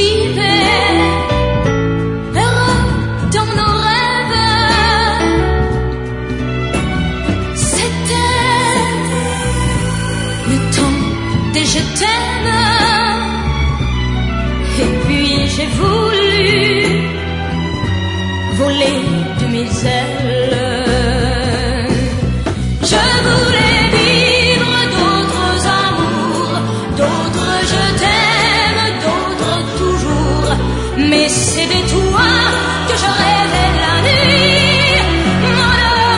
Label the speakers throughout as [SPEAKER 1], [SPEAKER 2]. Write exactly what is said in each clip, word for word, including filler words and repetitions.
[SPEAKER 1] vivait heureux dans nos rêves. C'était le temps des je t'aime. Et puis j'ai voulu voler de mes ailes. Je voulais vivre d'autres amours, d'autres je t'aime, d'autres toujours. Mais c'est de toi que je rêvais la nuit, mon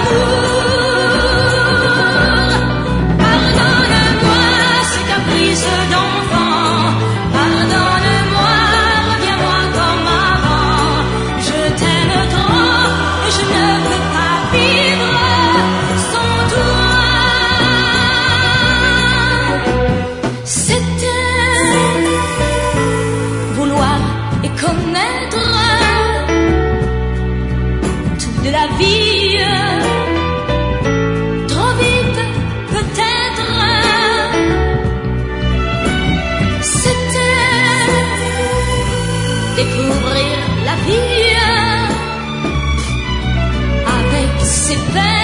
[SPEAKER 1] amour. Pardonne-moi ces caprices d'enfant, pardonne-moi, reviens-moi comme avant. Je t'aime trop et je ne peux pas vivre sans toi. C'était vouloir et connaître tout de la vie, trop vite peut-être. C'était découvrir la vie avec ses peines.